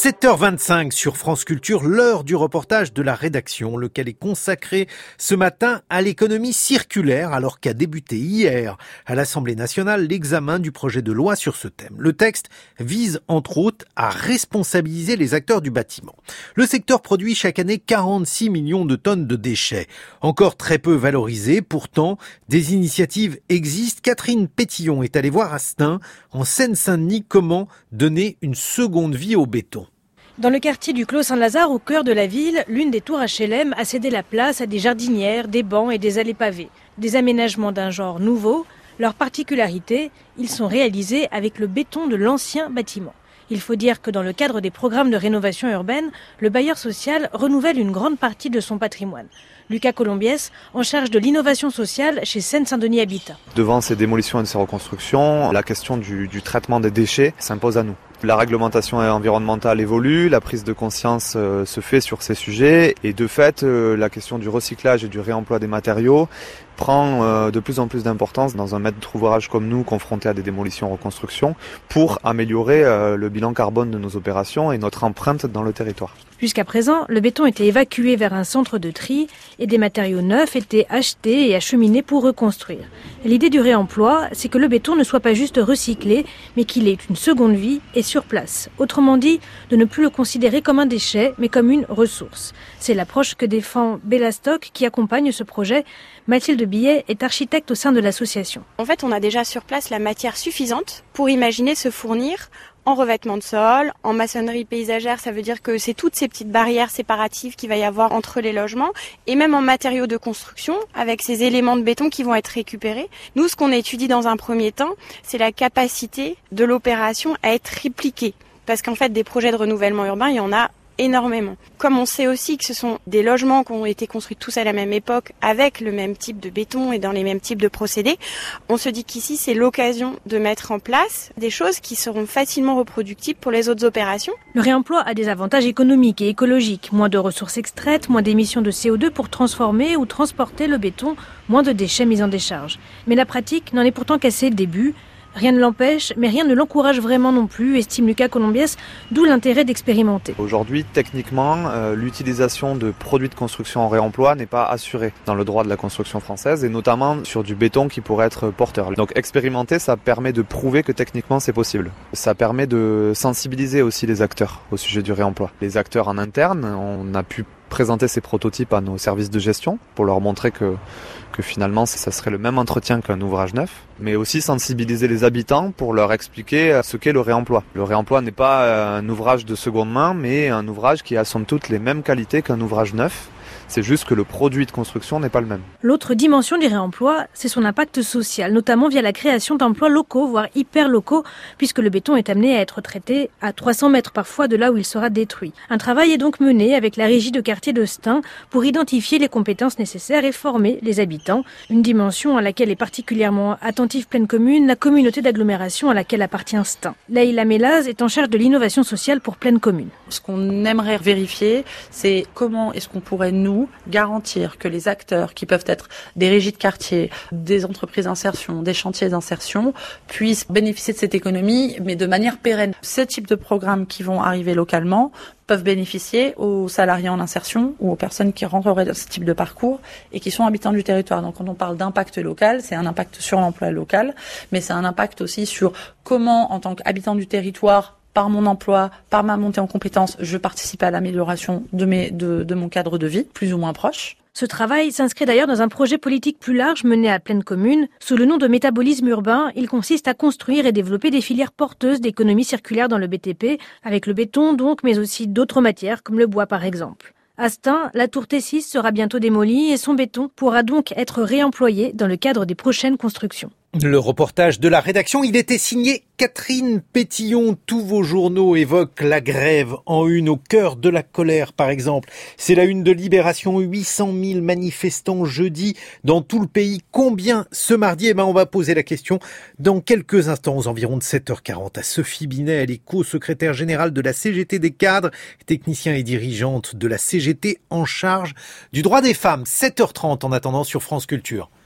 7h25 sur France Culture, l'heure du reportage de la rédaction, lequel est consacré ce matin à l'économie circulaire, alors qu'a débuté hier à l'Assemblée nationale l'examen du projet de loi sur ce thème. Le texte vise entre autres à responsabiliser les acteurs du bâtiment. Le secteur produit chaque année 46 millions de tonnes de déchets, encore très peu valorisés. Pourtant, des initiatives existent. Catherine Pétillon est allée voir à Stains, en Seine-Saint-Denis, comment donner une seconde vie au béton. Dans le quartier du Clos Saint-Lazare, au cœur de la ville, l'une des tours HLM a cédé la place à des jardinières, des bancs et des allées pavées. Des aménagements d'un genre nouveau. Leur particularité, ils sont réalisés avec le béton de l'ancien bâtiment. Il faut dire que dans le cadre des programmes de rénovation urbaine, le bailleur social renouvelle une grande partie de son patrimoine. Lucas Colombiès, en charge de l'innovation sociale chez Seine-Saint-Denis Habitat. Devant ces démolitions et ces reconstructions, la question du traitement des déchets s'impose à nous. La réglementation environnementale évolue, la prise de conscience se fait sur ces sujets et de fait, la question du recyclage et du réemploi des matériaux prend de plus en plus d'importance dans un maître d'ouvrage comme nous, confrontés à des démolitions et reconstructions, pour améliorer le bilan carbone de nos opérations et notre empreinte dans le territoire. Jusqu'à présent, le béton était évacué vers un centre de tri et des matériaux neufs étaient achetés et acheminés pour reconstruire. L'idée du réemploi, c'est que le béton ne soit pas juste recyclé, mais qu'il ait une seconde vie et sur place. Autrement dit, de ne plus le considérer comme un déchet, mais comme une ressource. C'est l'approche que défend Bellastock qui accompagne ce projet. Mathilde Billet est architecte au sein de l'association. En fait, on a déjà sur place la matière suffisante pour imaginer se fournir en revêtement de sol, en maçonnerie paysagère, ça veut dire que c'est toutes ces petites barrières séparatives qu'il va y avoir entre les logements, et même en matériaux de construction, avec ces éléments de béton qui vont être récupérés. Nous, ce qu'on étudie dans un premier temps, c'est la capacité de l'opération à être répliquée. Parce qu'en fait, des projets de renouvellement urbain, il y en a énormément. Comme on sait aussi que ce sont des logements qui ont été construits tous à la même époque, avec le même type de béton et dans les mêmes types de procédés, on se dit qu'ici c'est l'occasion de mettre en place des choses qui seront facilement reproductibles pour les autres opérations. Le réemploi a des avantages économiques et écologiques. Moins de ressources extraites, moins d'émissions de CO2 pour transformer ou transporter le béton, moins de déchets mis en décharge. Mais la pratique n'en est pourtant qu'à ses débuts. Rien ne l'empêche, mais rien ne l'encourage vraiment non plus, estime Lucas Colombiès, d'où l'intérêt d'expérimenter. Aujourd'hui, techniquement, l'utilisation de produits de construction en réemploi n'est pas assurée dans le droit de la construction française, et notamment sur du béton qui pourrait être porteur. Donc expérimenter, ça permet de prouver que techniquement c'est possible. Ça permet de sensibiliser aussi les acteurs au sujet du réemploi. Les acteurs en interne, on a pu présenter ces prototypes à nos services de gestion pour leur montrer que finalement ça serait le même entretien qu'un ouvrage neuf, mais aussi sensibiliser les habitants pour leur expliquer ce qu'est le réemploi. Le réemploi n'est pas un ouvrage de seconde main, mais un ouvrage qui a somme toute les mêmes qualités qu'un ouvrage neuf. C'est juste que le produit de construction n'est pas le même. L'autre dimension du réemploi, c'est son impact social, notamment via la création d'emplois locaux, voire hyper locaux, puisque le béton est amené à être traité à 300 mètres parfois de là où il sera détruit. Un travail est donc mené avec la régie de quartier de Stains pour identifier les compétences nécessaires et former les habitants. Une dimension à laquelle est particulièrement attentive Plaine Commune, la communauté d'agglomération à laquelle appartient Stains. Leïla Melaz est en charge de l'innovation sociale pour Plaine Commune. Ce qu'on aimerait vérifier, c'est comment est-ce qu'on pourrait nous garantir que les acteurs qui peuvent être des régies de quartier, des entreprises d'insertion, des chantiers d'insertion puissent bénéficier de cette économie, mais de manière pérenne. Ces types de programmes qui vont arriver localement peuvent bénéficier aux salariés en insertion ou aux personnes qui rentreraient dans ce type de parcours et qui sont habitants du territoire. Donc quand on parle d'impact local, c'est un impact sur l'emploi local, mais c'est un impact aussi sur comment, en tant qu'habitant du territoire, par mon emploi, par ma montée en compétences, je participe à l'amélioration de mon cadre de vie, plus ou moins proche. Ce travail s'inscrit d'ailleurs dans un projet politique plus large mené à Plaine Commune. Sous le nom de métabolisme urbain, il consiste à construire et développer des filières porteuses d'économie circulaire dans le BTP, avec le béton donc, mais aussi d'autres matières comme le bois par exemple. À Stains, la tour T6 sera bientôt démolie et son béton pourra donc être réemployé dans le cadre des prochaines constructions. Le reportage de la rédaction, il était signé Catherine Pétillon. Tous vos journaux évoquent la grève en une, au cœur de la colère par exemple. C'est la une de Libération, 800 000 manifestants jeudi dans tout le pays. Combien ce mardi? On va poser la question dans quelques instants, aux environs de 7h40, à Sophie Binet. Elle est co-secrétaire générale de la CGT des cadres, technicien et dirigeante de la CGT en charge du droit des femmes. 7h30 en attendant sur France Culture.